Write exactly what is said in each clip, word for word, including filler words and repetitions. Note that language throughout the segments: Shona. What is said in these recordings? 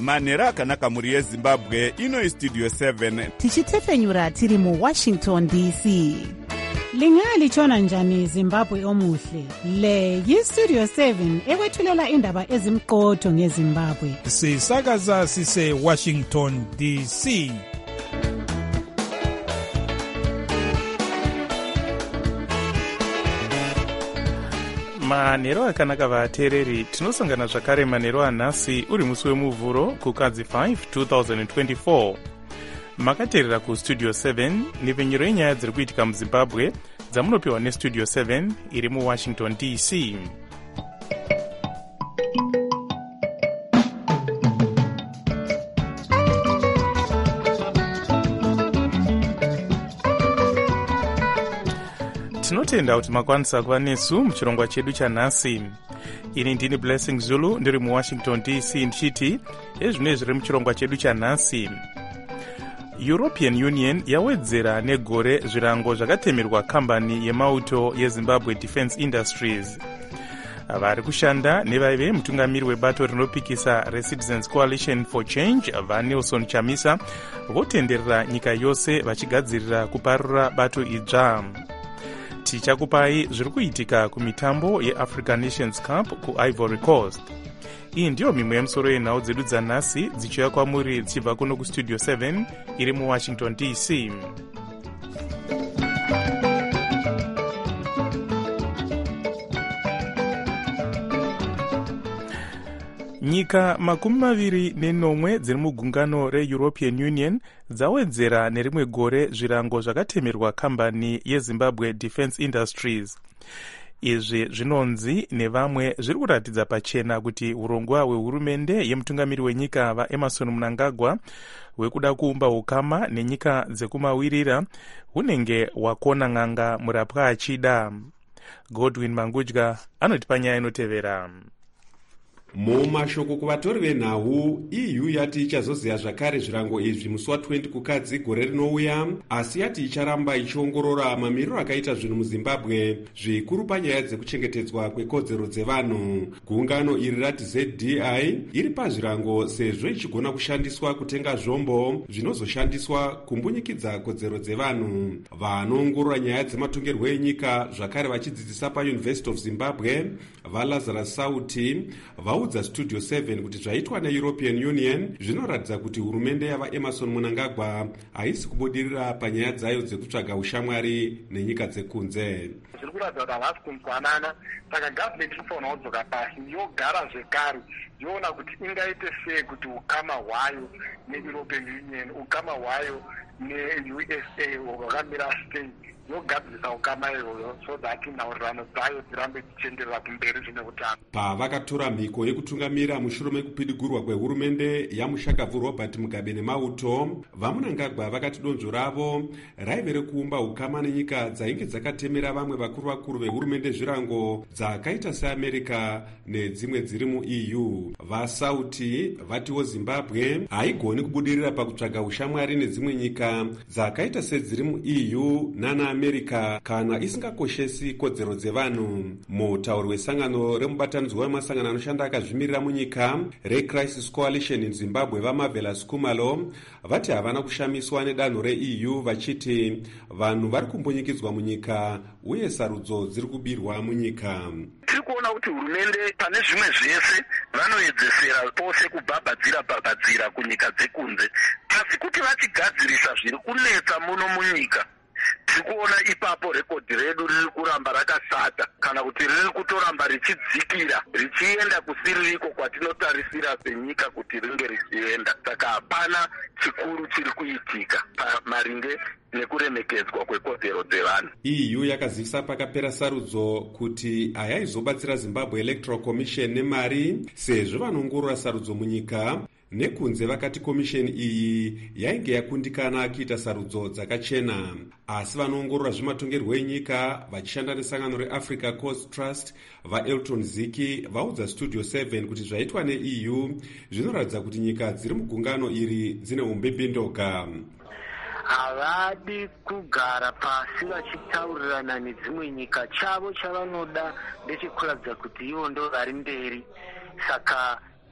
manhero akanaka mhuri yezimbabwe. Ino istudio seven tichitefenyura tiri muwashington D C. Lingalitshona njani Zimbabwe omuhle? Le yistudio seven ekwethulela indaba ezimqotho ngeZimbabwe. Sisakaza sise Washington D C. Manhero akanaka vateereri, tinosangana zvakare manhero anhasi uri musi wemuvhuro kukadzi five twenty twenty-four. Makateerera kustudio seven nepfenyuro yenyaya dziri kuitika muzimbabwe dzamunopiwa nestudio seven iri muwashington D C. Tinotenda kuti makwanisa kuva nesu muchirongwa chedu chanhasi. Ini ndini Blessing Zulu ndiri muwashington D C ndichiti ezvino zviri muchirongwa chedu chanhasi. European Union yawedzera negore zvirango zvakatemerwa kambani yemauto yeZimbabwe Defence Industries. Vari kushanda nevaive mutungamiri webato rinopikisa reCitizens Coalition for Change vaNelson Chamisa votenderera nyika yose vachigadzirira kuparura bato idzva. Tichakupai zviri kuitika kumitambo yeAfrican Nations Cup kuIvory Coast. Iyi ndiyo mimwe yemusoro yenhau dzedu dzanhasi dzichiuya kwamuri dzichibva kuno kustudio seven iri muwashington D C. Nyika makumi maviri nenomwe dziri mugungano reEuropean Union dzawedzera nerimwe gore zvirango zvakatemerwa kambani yeZimbabwe Defence Industries. Izvi zvinonzi nevamwe zviri kuratidza pachena kuti urongwa hwehurumende yemutungamiri wenyika vaEmmerson Mnangagwa hwekuda kuumba ukama nenyika dzekumawirira hunenge hwakona n'anga murapwa achida. Godwin Mangudya anotipa nyaya inotevera. Mumashoko kuvatori venhau, E U yati ichazoziva zvakare zvirango izvi musi wa twenty kukadzi gore rinouya, asi yati icharamba ichiongorora mamiriro akaita zvinhu muZimbabwe zvikuru panyaya dzekuchengetedzwa kwekodzero dzevanhu. Gungano iri rati Z D I iri pazvirango sezvo ichigona kushandiswa kutenga zvombo zvinozoshandiswa kumbunyikidza kodzero dzevanhu. Vanoongorora nyaya dzematongerwo enyika zvakare vachidzidzisa paUniversity of Zimbabwe vaLazarus Sauti vaudza studio seven kuti zvaitwa neEuropean Union zvinoratidza kuti hurumende yavaEmmerson Mnangagwa haisi kubudirira panyaya dzayo dzekutsvaga ushamwari nenyika dzekunze. Zviri kuratidza kuti havasi kunzwanana, saka gavhumenti inofanira kudzoka pasi yogara zvekare yoona kuti ingaite sei kuti ukama hwayo neEuropean Union, ukama hwayo neU S A hwakamira sei, yogadzirisa ukama iyoyo so that nhaurirano dzayo dzirambe dzichienderera kumberi zvine utano. Pavakatora mhiko yekutungamira mushure mekupidigurwa kwehurumende yamushakabvu Robert Mugabe nemauto, vaMnangagwa vakati donzvo ravo raive rekuumba ukama nenyika dzainge dzakatemera vamwe vakuru vakuru vehurumende zvirango dzakaita seAmerica nedzimwe dziri muE U. VaSauti vatiwo Zimbabwe haigoni kubudirira pakutsvaga ushamwari nedzimwe nyika dzakaita sedziri muE U nana America kana isingakoshesi kodzero dzevanhu. Mutauri wesangano remubatanidzwa wemasangano anoshanda akazvimirira munyika reCrisis Coalition in Zimbabwe vaMarvelous Kumalo vati havana kushamiswa nedanho reE U vachiti vanhu vari kumbunyikidzwa munyika uye sarudzo dziri kubirwa munyika. Tiri kuona kuti hurumende pane zvimwe zvese vanoedzesera pose kubhabhadzira bhabhadzira kunyika dzekunze, asi kuti vachigadzirisa zviri kunetsa muno munyika tiri kuona ipapo rekodhi redu riri kuramba rakashata kana kuti riri kutoramba richidzikira richienda kusiririko kwatinotarisira senyika kuti ringe richienda. Saka hapana chikuru chiri kuitika maringe nekuremekedzwa kwekodzero dzevanhu. E U yakazivisa pakapera sarudzo kuti hayaizobatsira Zimbabwe Electoral Commission nemari sezvo vanoongorora sarudzo munyika. Nekunze vakati komisheni iyi yainge yakundikana akiita sarudzo dzakachena, asi vanoongorora zvematongerwo enyika vachishanda nesangano reAfrica Coast Trust vaElton Ziki vaudza studio seven kuti zvaitwa neE U zvinoratidza kuti nyika dziri mugungano iri dzine umbembindoka. Havadi kugara pasi vachitaurirana nedzimwe nyika. Chavo chavanoda ndechekuratidza kuti ivo ndo vari mberi. Saka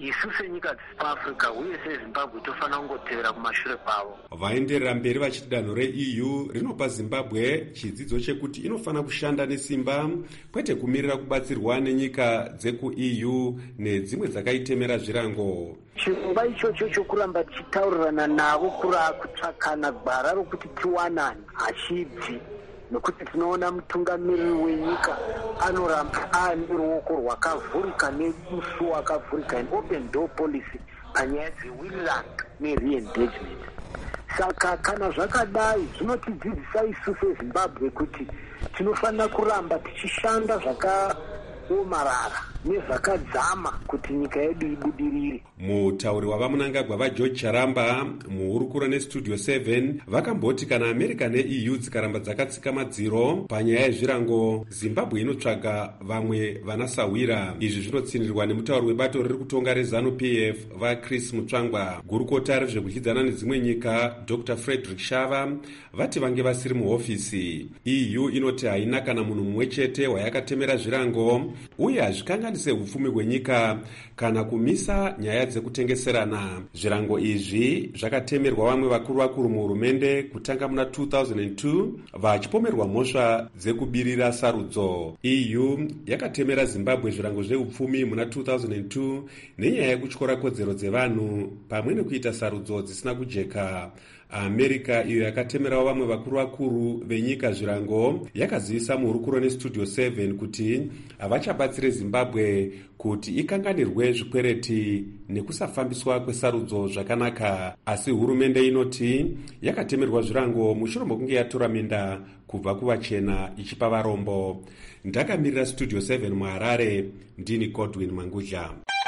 isu senyika dzepafrica uye sezimbabwe tofanira kungotevera kumashure kwavo. Vaenderera mberi vachiti danho re-E U rinopa Zimbabwe chidzidzo chekuti inofanira kushanda nesimba kwete kumirira kubatsirwa nenyika dzeku-E U nedzimwe dzakaitemera zvirango. Chirongwa ichocho chokuramba tichitaurirana navo kutsvakana gwara rokuti tiwanane hachibvi, nokuti tinoona mutungamiriri wenyika anoramba aane ruoko rwakavhurika nemusuwo wakavhurika, an open door policy panyaya dzewinland nereengagement. Saka kana zvakadai zvinotidzidzisa isu seZimbabwe kuti tinofanira kuramba tichishanda zvakaomarara nezvakadzama kuti nyika yedu ibudirire. Mutauri wavamunangagwa vaGeorge Charamba muhurukuro nestudio seven vakamboti kana America ne-E U dzikaramba dzakatsika madziro panyaya yezvirango, Zimbabwe inotsvaga vamwe vanasawira. Izvi zvinotsindirwa nemutauri webato riri kutonga reZANU P F vaChris Mutsvangwa. Gurukota rezvekudyidzana nedzimwe nyika Doctor Frederick Shava vati vange vasiri muhofisi. E U inoti haina kana munhu mumwe chete wayakatemera zvirango uye hazvikanganise upfumi hwenyika kana kumisa nyaya dzekutengeserana. Zvirango izvi zvakatemerwa vamwe vakuru vakuru muhurumende kutanga muna two thousand two vachipomerwa mhosva dzekubirira sarudzo. E U yakatemera Zimbabwe zvirango zveupfumi muna two thousand two nenyaya yekutyora kodzero dzevanhu pamwe nekuita sarudzo dzisina kujeka. America iyo yakatemerawo vamwe vakuru vakuru venyika zvirango yakazivisa muhurukuro nestudio seven kuti havachabatsire Zimbabwe kuti ikanganirwe zvikwereti nekusafambiswa kwesarudzo zvakanaka, asi hurumende inoti yakatemerwa zvirango mushure mokunge yatora minda kubva kuvachena ichipa varombo. Ndakamirira studio seven muHarare, ndini Godwin Mangudla.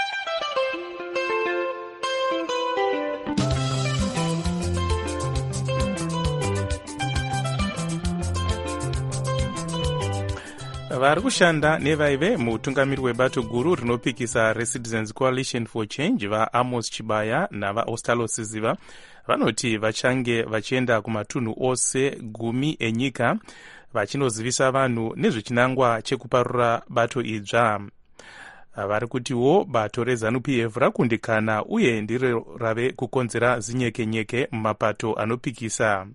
vari kushanda nevaive muutungamiri webato guru rinopikisa reCitizens Coalition for Change vaAmos Chibaya navaOstalo Siziva vanoti vachange vachienda kumatunhu ose gumi enyika vachinozivisa vanhu nezvechinangwa chekuparura bato idzva. Vari kutiwo bato reZANU P F rakundikana uye ndiro rave kukonzera zinyekenyeke mumapato anopikisa.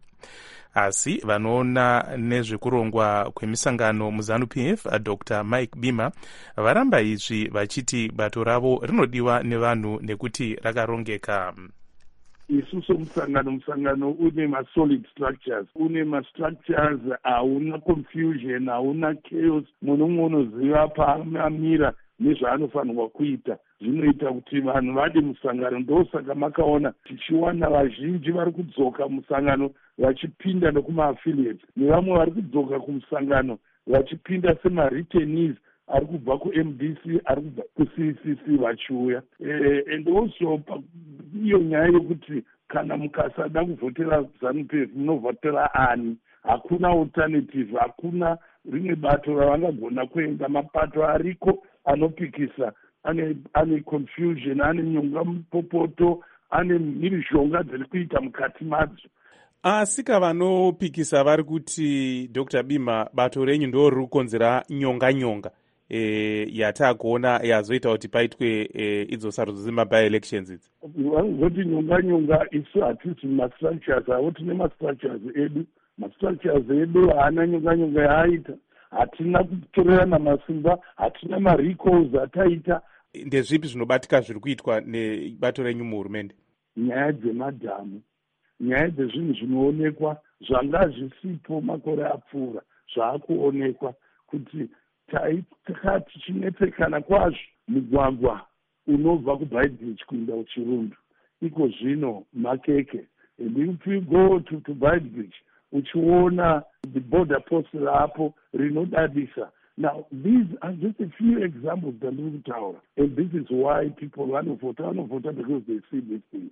Asi vanoona nezvekurongwa kwemisangano muZANU P F Doctor Mike Bima varamba izvi vachiti bato ravo rinodiwa nevanhu nekuti rakarongeka. Isusu musangano musangano une ma-solid structures, une ma-structures, hauna confusion, hauna chaos, munhu umwe unoziva paamira nezvaanofanirwa kuita. Zvinoita kuti vanhu vade musangano. Ndosaka makaona tichiwana vazhinji vari kudzoka musangano vachipinda nekuma-affiliates, nevamwe vari kudzoka kumusangano vachipinda sema-returnees ari kubva ku-M D C, ari kubva ku-C C C vachiuya. E, and also iyo nyaya yokuti kana mukasada kuvhotera ZANU P F munovhotera ani, hakuna alternative, hakuna rimwe bato ravangagona kuenda. Mapato ariko anopikisa ane ane confusion, ane nyonga mupopoto, ane mhirizhonga dziri kuita mukati madzo. Asi kavanopikisa vari kuti Doctor Bima bato renyu ndo riri kukonzera nyonga nyonga e, yatakuona yazoita kuti paitwe e, idzo sarudzo dzema-by elections idzi. Vanozoti nyonga nyonga isu hatisi ma-structures avo, tine ma-structures edu. Ma-structures edu haana nyonga nyonga yaaita, hatina kutorerana masimba, hatina ma-recalls ataita. Ndezvipi zvinobatika zviri kuitwa nebato renyu muhurumende? Nyaya dzemadhamu, nyaya dzezvinhu zvinoonekwa zvanga zvisipo makore apfuura, zvaakuonekwa kuti taitaka tichinetsekana kwazvo mugwagwa unobva kuBaidbridge kuenda kuChirundu. Iko zvino makeke. And if you go to, to Baidbridge, uchiona the border post rapo rinodadisa. Now, these are just a few examples that we tower. And this is why people vanovhota vanovhota because they see these things.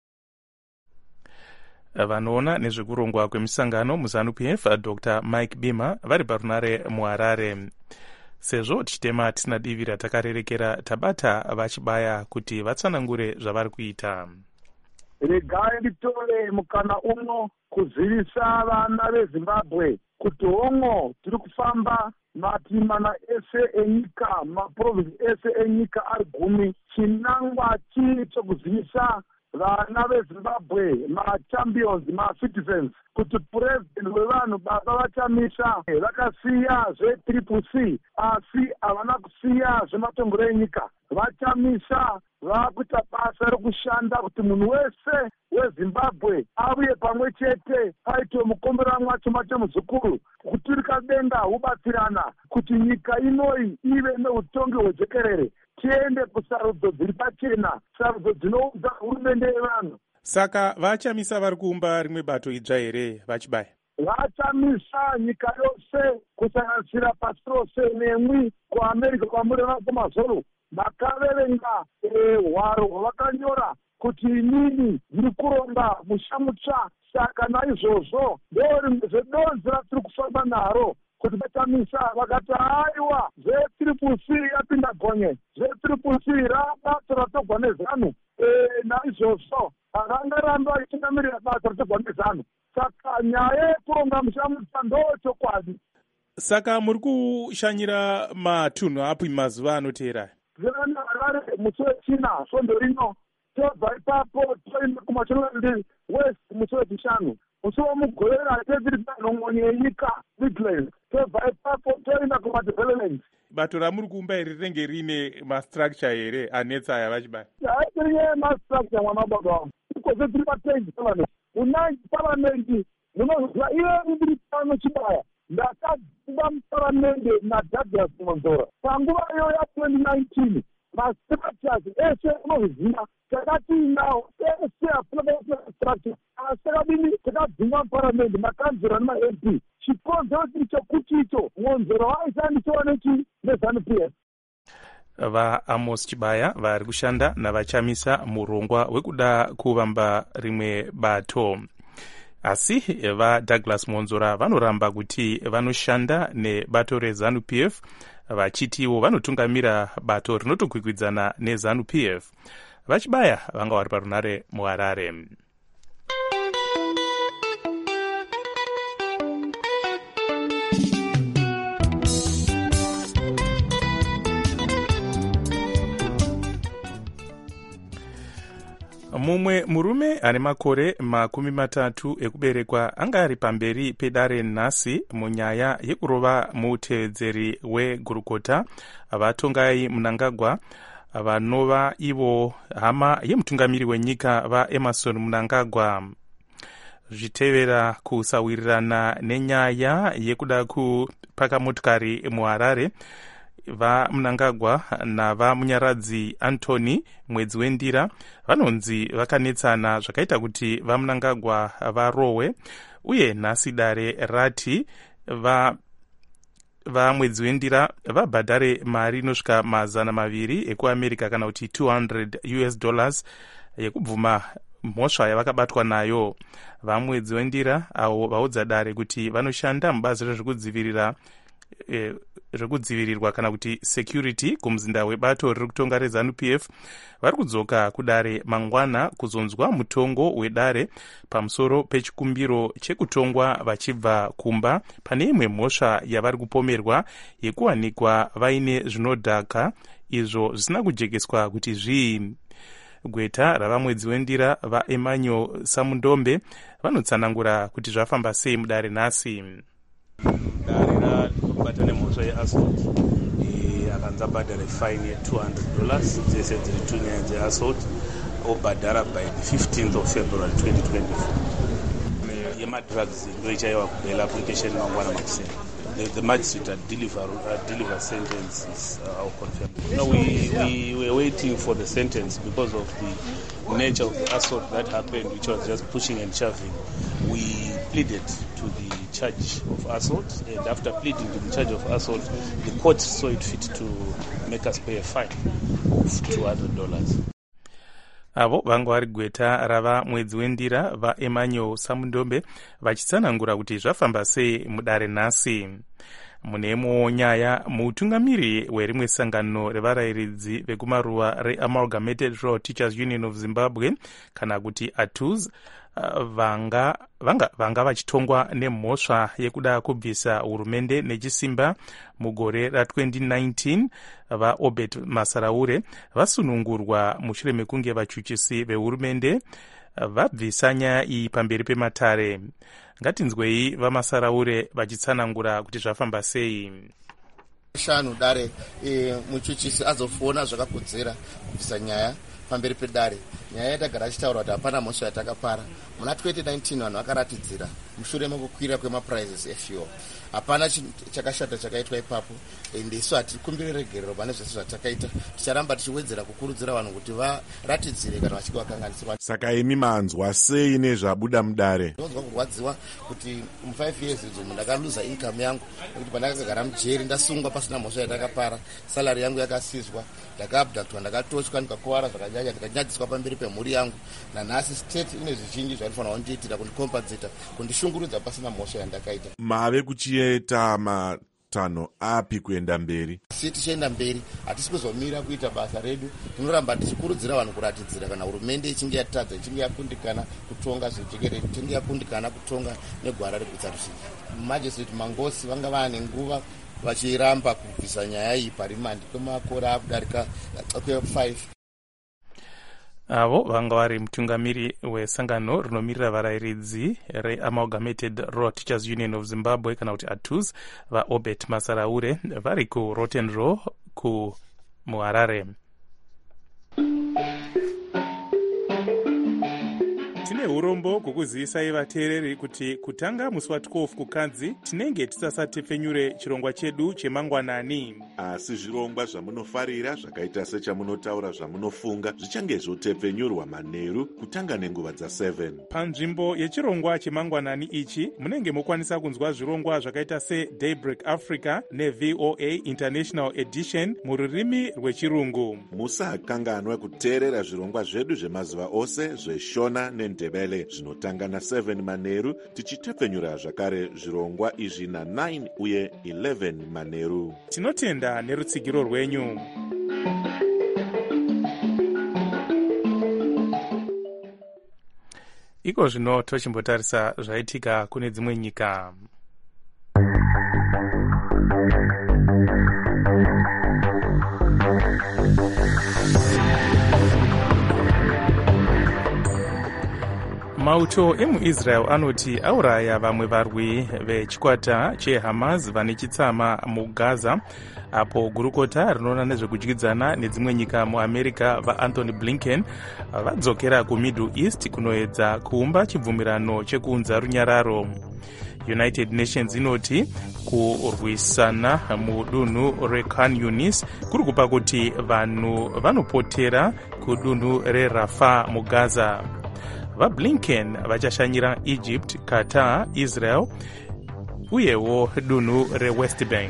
Vanoona nezvekurongwa kwemisangano muZANU P F Doctor Mike Bima vari parunare muHarare. Sezvo tichitema tisina divi ratakarerekera tabata vachibaya kuti vatsanangure zvavari kuita. regai nditore mukana uno kuzivisa vana vezimbabwe kuti hongo tiri kufamba matimana ese enyika maprovinsi ese enyika ari gumi chinangwa chii chokuzivisa vana vezimbabwe machampions macitizens kuti purezidendi wevanhu baba vachamisa vakasiya zvetriple c asi havana kusiya zvematongero enyika vachamisa vakuita basa rekushanda kuti munhu wese wezimbabwe avuye pamwe chete paitwe mukombera mwacho macho muzukuru kuturika denga hubatsirana kuti nyika inoi ive neutongi hwejekerere tiende kusarudzo dziri pachena sarudzo dzinoudza hurumende yevanhu. Saka vachamisa vari kuumba rimwe bato idzva here vachibaya? Vachamisa nyika yose kusanganisira pasi rose nemwi kuamerica kwamureva kumazoro vakaverenga hwaro hwavakanyora kuti inini ndiri kuronga musha mutsva. Saka naizvozvo ndo rimwe zvedonzi ratiri kufamba naro kuti vachamisa vakati aiwa zvetriple c yapinda gonye zvetriple c rabato ratogwa nezanu naizvozvo havangaramba vachitinamirira basa ratogwa nezanu. Saka nyaya yekuronga musha mutsva ndo chokwadi. Saka muri kushanyira matunhu api mazuva anoteera? Zvirana Harare musi wechina svondo rino tobva ipapo toenda kumachonerandi west musi wechishanu musi womugorera teziri panhongoni yenyika Midlands tobva ipapo toenda kumadevelopment. Bato ramuri kuumba iri rinenge rine mastructure here anetsa aya vachibaya? Haitirinye mastructure mwana baba wangu ikoze tiri patengi parliament unanji parliament munoziva iye ndiri pano chibaya ndakadzimba muparamende naDouglas Monzora panguva iyo ya twenty nineteen mastructures ese unoziva takati nawo ese hapana structure asi takadini takadzimba muparamende makanzura nema-M P chikonzero chiri chokuti icho Monzora waishandisawo nechi neZANU-P F. vaAmos Chibaya vari kushanda navachamisa murongwa wekuda kuvamba rimwe bato. Asi vaDouglas Monzora vanoramba kuti vanoshanda nebato reZANU-P F vachitiwo vanotungamira bato rinotokwikwidzana neZANU-P F. Vachibaya vanga vari parunare muHarare. Mumwe murume ane makore makumi matatu ekuberekwa anga ari pamberi pedare nhasi munyaya yekurova mutevedzeri wegurukota vatongai Mnangagwa vanova ivo hama yemutungamiri wenyika vaEmmerson Mnangagwa. Zvitevera kusawirirana nenyaya yekuda kupaka motikari muHarare, vaMnangagwa navamunyaradzi Anthony mwedzi wendira vanonzi vakanetsana zvakaita kuti vaMnangagwa varohwe, uye nhasi dare rati va vamwedzi wendira vabhadhare mari inosvika mazana maviri ekuamerica kana kuti two hundred U S dollars yekubvuma mhosva yavakabatwa nayo. Vamwedzi wendira avo vaudza dare kuti vanoshanda mubazi rezvekudzivirira eh, zvekudzivirirwa kana kuti security kumuzinda webato riri kutonga reZANU-P F vari kudzoka kudare mangwana kuzonzwa mutongo wedare pamusoro pechikumbiro chekutongwa vachibva kumba pane imwe mhosva yavari kupomerwa yekuwanikwa vaine zvinodhaka izvo zvisina kujegeswa kuti zvii. Gweta ravamwedzi wendira vaEmmanuel Samundombe vanotsanangura kuti zvafamba sei mudare nhasi. Dare rakubata nemhosva yeassault akanza bhadhara fine ye two hundred dollars dzese dziri two nyaya dzeassault obhadhara by the fifteenth of February twenty twenty-four. Yemadrugs ndoichaiwa kubail application mangwana makuseni. The, the magistrate had delivered uh, deliver sentences uh, I'll confirm. No, we, we were waiting for the sentence because of the nature of the assault that happened, which was just pushing and shoving. We pleaded to the charge of assault, and after pleading to the charge of assault, the court saw it fit to make us pay a fine of two hundred dollars. Avo vanga vari gweta rava mwedzi wendira vaEmmanuel Samundombe vachitsanangura kuti zvafamba sei mudare nhasi. Munemo nyaya mutungamiri werimwe sangano revarayiridzi vekumaruwa reAmalgamated Rural Teachers Union of Zimbabwe kana kuti A T U Z uh, vanga vanga vanga vachitongwa nemhosva yekuda kubvisa hurumende nechisimba mugore ra twenty nineteen. VaObert Masaraure vasunungurwa mushure mekunge vachuchisi vehurumende vabvisa nyaya iyi pamberi pematare. Ngatinzwei vaMasaraure vachitsanangura kuti zvafamba sei. Shanu dare e, muchuchisi azofona zvakakodzera kubvisa nyaya pamberi pedare. Nyaya yatagara achitaura kuti hapana mhosva yatakapara. Muna twenty nineteen vanhu vakaratidzira mushure mekukwira kwemaprizes efuel. Hapana chakashata chakaitwa ipapo, ende isu hatikumbire regerero pane zvese zvatakaita. Ticharamba tichiwedzera kukurudzira vanhu kuti varatidzire kana vachike vakanganisirwa. Saka imi manzwa sei nezvabuda mudare? Ndinonzwa kurwadziwa kuti mu five years idzo ndakaluza income yangu nekuti pandakagara mujeri ndasungwa pasina mhosva yatakapara, salary yangu yakasizwa, ndakaabductwa, ndakatochwa, ndikakuwara zvakanyanya, ndikanyadziswa pamberi pemhuri yangu. Nanhasi state ine zvizhinji zvanofanira kundiitira kundicompensate, kundishungurudza pasina mhosva yandakaita. Mave kuchiita matanho api kuenda mberi? Si tichienda mberi hatisi kuzomira kuita basa redu. Tinoramba tichikurudzira vanhu kuratidzira kana hurumende ichinge yatadza, ichinge yakundikana kutonga zvijekere, ichinge yakundikana kutonga negwara regutsarusika. Magistrate Mangosi vanga vane nguva vachiramba kubvisa nyaya iyi parimandi kwemakore akudarika kwe5. Avo vanga vari mutungamiri wesangano rinomirira varayiridzi reAmalgamated Rural Teachers Union of Zimbabwe kana kuti A T U Z vaObert Masaraure vari kuRotten Row kuMuharare. Tine urombo kukuzivisa vateereri kuti kutanga musi wa12 kukadzi tinenge tisasatepfenyure chirongwa chedu chemangwanani. Asi zvirongwa zvamunofarira zvakaita sechamunotaura zvamunofunga zvichange zvotepfenyurwa manheru kutanga nenguva dza7. Panzvimbo yechirongwa chemangwanani ichi munenge mokwanisa kunzwa zvirongwa zvakaita seDaybreak Africa neV O A International Edition mururimi rwechirungu. Musakanganwa kuteerera zvirongwa zvedu zvemazuva ose zveshona nendebele zvinotanga na7 manheru tichitepfenyura zvakare zvirongwa izvi na9 uye eleven manheru. Tinotenda nerutsigiro rwenyu. Iko zvino tochimbotarisa zvaitika kune dzimwe nyika. Mauto emuIsrael anoti auraya vamwe varwi vechikwata cheHamas vane chitsama muGaza, apo gurukota rinoona nezvekudyidzana nedzimwe nyika muAmerica vaAnthony Blinken vadzokera kuMiddle East kunoedza kuumba chibvumirano chekuunza runyararo. United Nations inoti kurwisana mudunhu reKhan Yunis kuri kupa kuti vanhu vanopotera kudunhu reRafah muGaza. VaBlinken vachashanyira Egypt, Qatar, Israel uyewo dunhu reWest Bank.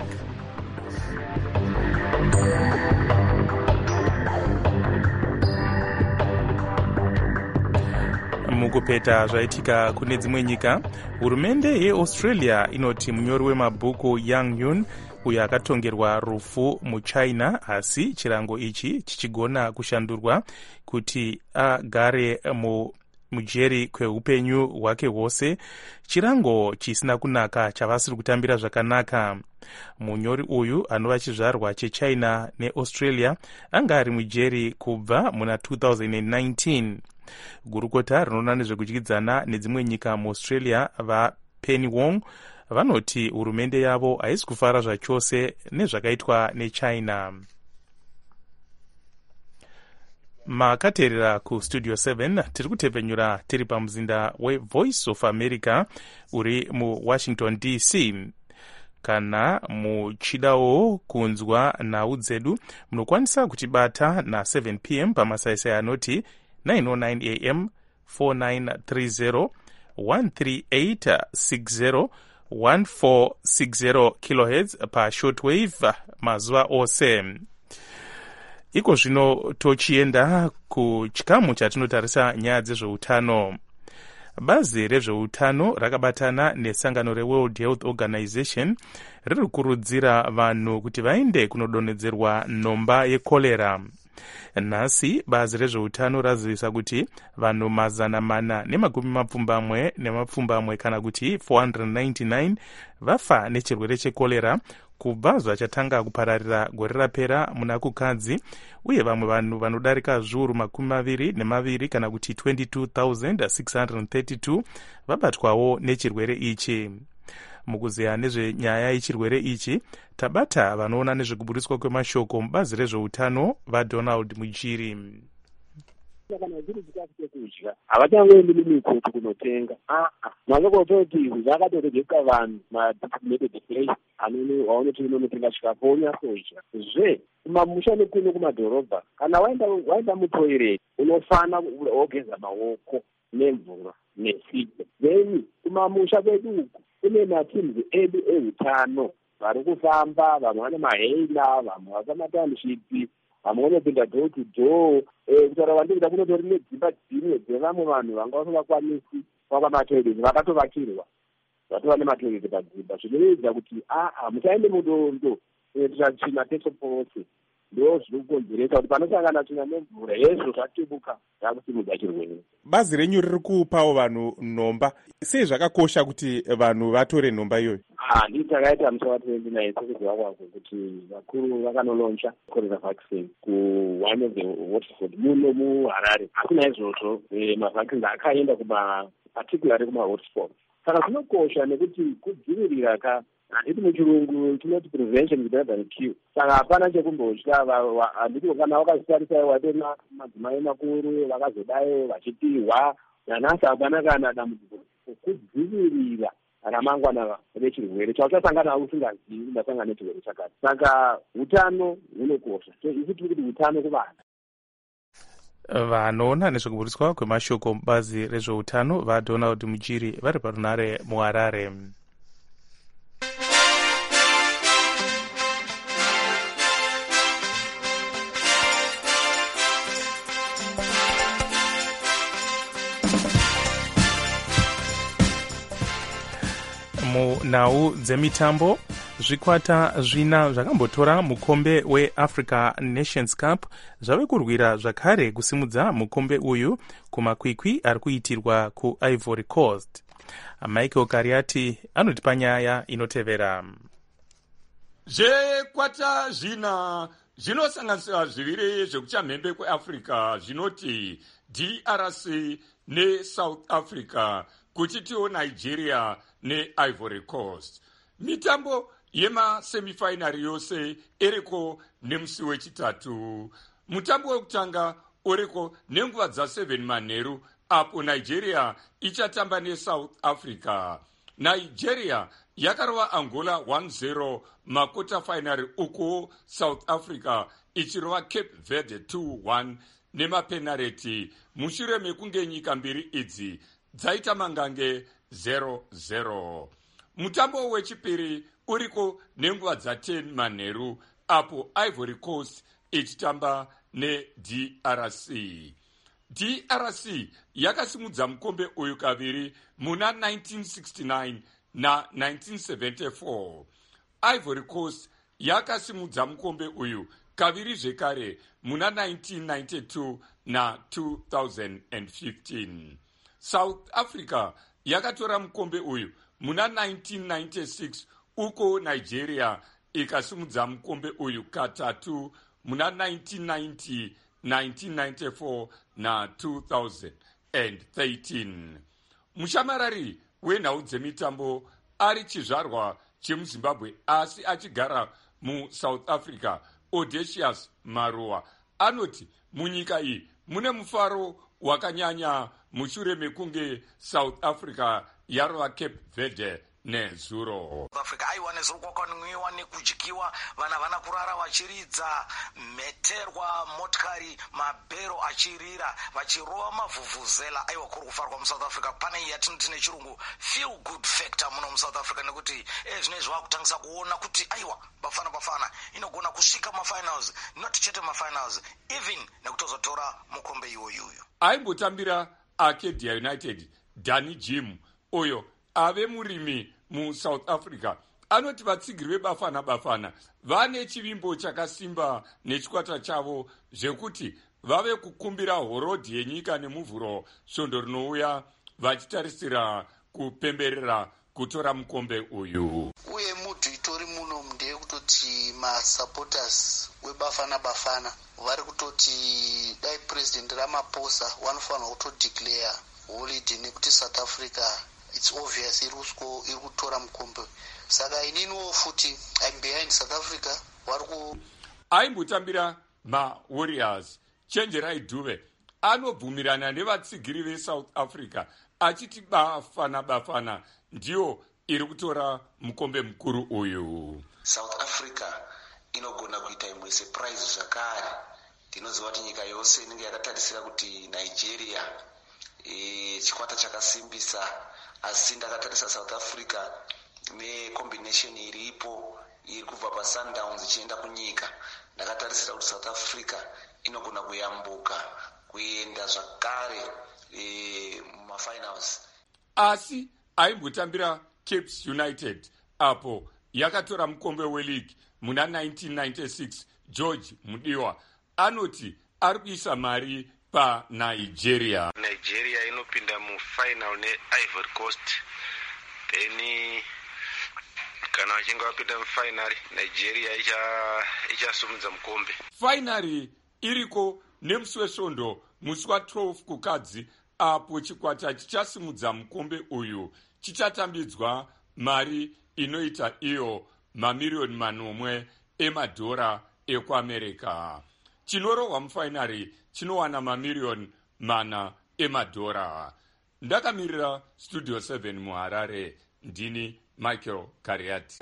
Mukupeta zvaitika kune dzimwe nyika, hurumende yeAustralia inoti munyori wemabhuku Yang Yun uyo akatongerwa rufu muChina, asi chirango ichi chichigona kushandurwa kuti agare mu mujeri kweupenyu hwake hwose, chirango chisina kunaka chavasiri kutambira zvakanaka. Munyori uyu anova chizvarwa cheChina neAustralia anga ari mujeri kubva muna two thousand nineteen. Gurukota rinoona nezvekudyidzana nedzimwe nyika muAustralia vaPenny Wong vanoti hurumende yavo haisi kufara zvachose nezvakaitwa neChina. Makateerera kustudio seven tiri kutepfenyura tiri pamuzinda weVoice of America uri muWashington D C. Kana muchidawo kunzwa nhau dzedu munokwanisa kutibata na seven p m pamasaisai anoti nine oh nine a m four nine three zero one three eight six zero one four six zero kilohertz pa shortwave mazuva ose. Iko zvino tochienda kuchikamu chatinotarisa nyaya dzezveutano. bazi rezveutano rakabatana nesangano reworld health organization riri kukurudzira vanhu kuti vaende kunodonhedzerwa nhomba yekorera. Nhasi bazi rezveutano razivisa kuti vanhu mazana mana nemakumi mapfumbamwe nemapfumbamwe kana kuti four hundred ninety-nine vafa nechirwere chekorera kubva zvachatanga kupararira gore rapera muna kukadzi, uye vamwe vanhu vanodarika zviuru makumi maviri nemaviri kana kuti twenty-two thousand six hundred thirty-two vabatwawo nechirwere ichi. Mukuziya nezvenyaya yechirwere ichi tabata vanoona nezvekuburiswa kwemashoko mubazi rezveutano vaDonald Mujiri. Kana zviri zvikafuke kudya havachangoendi mumikutu kunotenga aa mazokototi zvakatotogeka vanhu madesignated place anono waunoti unonotenga chikafu onyatsoidya zve kumamusha nekuno kumadhorobha kana waenda waenda mutoireti unofana wogeza maoko nemvura nesipo. Then kumamusha kwedu uku kune matimu edu eutano vari kufamba, vamwe vane maheina, vamwe vakamatanishipi, vamwe vanopinda door to door. Kutaura vandikuda kunotori nedzimba dzimwe dzevamwe vanhu vanga vasingakwanisi kwaka matoireti vakatovakirwa vatova nematoireti padzimba, zvinoedza kuti aa musaende mudondo kuitira tsvina pese pose. Ndo zviri kukonzeresa kuti panosangana tsvina nemvura hezvo zvatubuka zvakusimudza chirwere. Bazi renyu riri kupawo vanhu nhomba, sei zvakakosha kuti vanhu vatore nhomba iyoyo? Ah, ndii takaita musi wa twenty-nine sekuziva kwako kuti vakuru vakanoloncha korera vaccine ku one of the hotspot muno muHarare. Asi naizvozvo mavaccines akaenda kuma particularly kuma hotspot. Saka zvinokosha nekuti kudzivirira ka handiti muchirungu tinoti prevention is better than cure. Saka hapana chekumbotya. Handiti kana wakazvitarisa watori madzimai makuru vakazodayo vachipihwa nanhasi hapana kana dambudziko kudzivirira ramangwana rechirwere chauchasangana usingazivi ndasangana nechirwere chakati. Saka utano hunokosha. So isi tiri kuti utano kuvana. Vanoona nezvekuburiswa kwemashoko mubazi rezveutano vaDonald Mujiri vari parunare muHarare. Munhau dzemitambo, zvikwata zvina zvakambotora mukombe weAfrica Nations Cup zvave kurwira zvakare kusimudza mukombe uyu kumakwikwi ari kuitirwa kuIvory Coast. Michael Kariati anotipa nyaya inotevera. Zvekwata zvina zvinosanganisira zviviri zvekuchamhembe kweAfrica zvinoti D R C neSouth Africa, kuchitiwo Nigeria neIvory Coast. Mitambo yemasemifinari yose iriko nemusi wechitatu. Mutambo wekutanga uriko nenguva dza seven manheru apo Nigeria ichatamba neSouth Africa. Nigeria yakarova Angola one zero makota finari, uko South Africa ichirova Cape Verde two one nemapenareti mushure mekunge nyika mbiri idzi dzaita mangange zero zero. Mutambo wechipiri uriko nenguva dza ten manheru apo Ivory Coast ichitamba neD R C. D R C yakasimudza mukombe uyu kaviri muna nineteen sixty-nine na nineteen seventy-four. Ivory Coast yakasimudza mukombe uyu kaviri zvekare muna nineteen ninety-two na two thousand fifteen. South Africa yakatora mukombe uyu muna nineteen ninety-six, uko Nigeria ikasimudza mukombe uyu katatu muna nineteen ninety, nineteen ninety-four na two thousand thirteen. Mushamarari wenhau dzemitambo ari chizvarwa chemuZimbabwe asi achigara muSouth Africa, Audacious Maruwa, anoti munyika iyi mune mufaro wakanyanya mushure mekunge South Africa yarova Cape Verde nezuro. Africa aiwa nezuro kwakanwiwa nekudyiwa, vana vana kurara vachiridza meterwa motikari mabhero achirira vachirova mavhuvhuzela. Aiwa kuri kufarwa muSouth Africa. Pane yatinoti nechirungu feel good factor muno muSouth Africa, nekuti ezvinezvi vakutangisa kuona kuti aiwa bafana bafana inogona kusvika mafinals, not chete mafinals, even nekutozotora mukombe iwoyuyu. Aimbotambira Arcadia United Danny Jim uyo ave murimi muSouth Africa anoti vatsigiri vebafana bafana vane chivimbo chakasimba nechikwata chavo zvekuti vave kukumbira horodhi yenyika nemuvhuro svondo rinouya vachitarisira kupemberera kutora mukombe uyu. Uye mudhu itori muno ndeyekutoti masupporters webafana bafana vari kutoti dai president Ramaphosa vanofanira kutodeclare holiday nekuti South Africa it's obvious iri kusiko iri kutora mukombe. Saka ininiwo futi I'm behind South Africa vari ku aimbotambira maWarriors Chenjerai Dube anobvumirana nevatsigiri veSouth Africa achiti bafana bafana ndiyo iri kutora mukombe mukuru uyu. South Africa inogona kuita imwe surprise zvakare. Tinoziva kuti nyika yose inenge yakatarisira kuti Nigeria e, chikwata chakasimbisa, asi ndakatarisa South Africa necombination iripo iri kubva paSundowns ichienda kunyika. Ndakatarisira kuti South Africa inogona kuyambuka kuenda zvakare e, mumafinals. Asi aimbotambira Cape United apo yakatora mukombe weleague muna nineteen ninety-six. George Mudiwa anoti ari kuisa mari paNigeria. Nigeria inopinda mufinal neIvory Coast, then kana vachinge vapinda mufinal Nigeria ichasumudza mukombe. Finally iriko nemusi wesvondo musi wa12 kukadzi apo chikwata chichasimudza mukombe uyu chichatambidzwa mari inoita iyo mamiriyoni manomwe emadhora ekuAmerica. Chinorohwa mufinari chinowana mamiriyoni mana emadhora. Ndakamirira Studio seven muHarare, ndini Michael Kariati.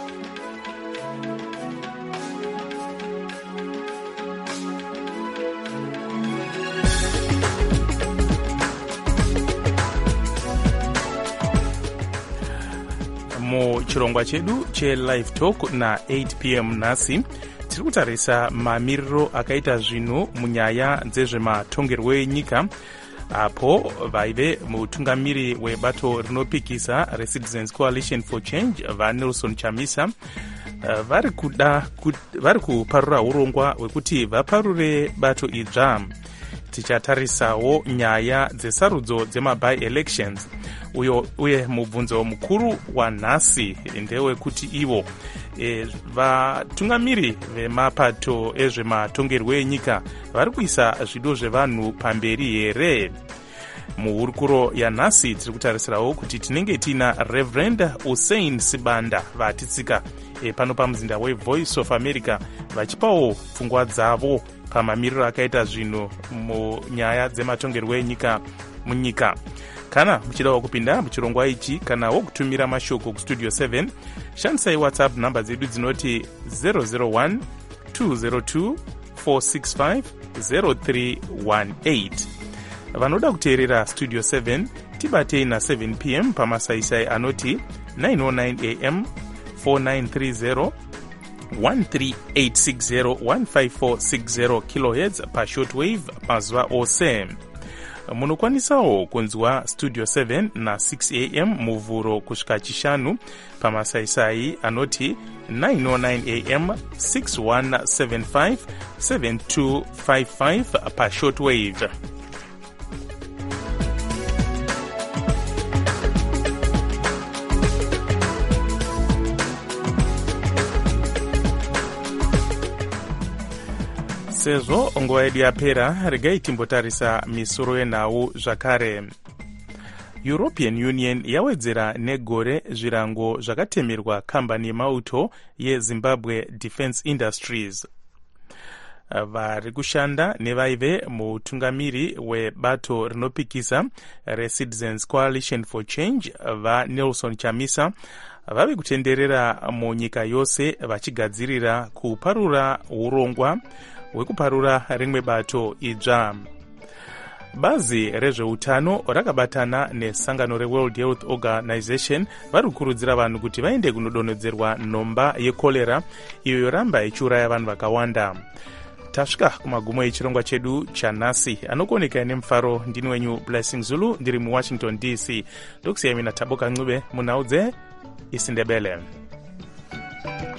Muchirongwa chedu che-live talk na eight p m nhasi tiri kutarisa mamiriro akaita zvinhu munyaya dzezvematongerwo enyika, apo vaive mutungamiri webato rinopikisa reCitizens Coalition for Change vaNelson Chamisa vari kuda vari kuparura urongwa hwekuti vaparure bato idzva. Tichatarisawo nyaya dzesarudzo dzemabi-elections uyo uye mubvunzo mukuru wanhasi ndewekuti ivo e, vatungamiri vemapato ezvematongerwo enyika vari kuisa zvido zvevanhu pamberi here. Muhurukuro yanhasi tiri kutarisirawo kuti tinenge tina Reverend Hussein Sibanda vatitsika e, pano pamuzinda weVoice of America vachipawo pfungwa dzavo pamamiriro akaita zvinhu munyaya dzematongerwo enyika munyika. Kana muchidawo kupinda muchirongwa ichi kana wokutumira mashoko kustudio seven, shandisai WhatsApp namba dzedu dzinoti zero zero one two zero two four six five zero three one eight. Vanoda kuteerera Studio seven tibatei na seven p m pamasaisai anoti nine oh nine a m four nine three zero one three eight six zero one five four six zero kilohertz pashortwave mazuva ose. Munokwanisawo kunzwa Studio seven na six a m muvhuro kusvika chishanu pamasaisai anoti nine oh nine a m six one seven five seven two five five pashortwave. Sezvo nguva yedu yapera, regai timbotarisa misoro yenhau zvakare. European Union yawedzera negore zvirango zvakatemerwa kambani yemauto yeZimbabwe Defence Industries. Vari kushanda nevaive mutungamiri webato rinopikisa reCitizens Coalition for Change vaNelson Chamisa vave kutenderera munyika yose vachigadzirira kuparura urongwa hwekuparura rimwe bato idzva. Bazi rezveutano rakabatana nesangano reWorld Health Organization vari kukurudzira vanhu kuti vaende kunodonhedzerwa nhomba yekolera iyo yoramba ichiuraya vanhu vakawanda. tasvika kumagumo echirongwa chedu chanhasi. Anokuoneka nemufaro ndini wenyu Blessing Zulu, ndiri muwashington D C. Ndokusiyai mina Taboka Ncube munhau dzeIsindebele.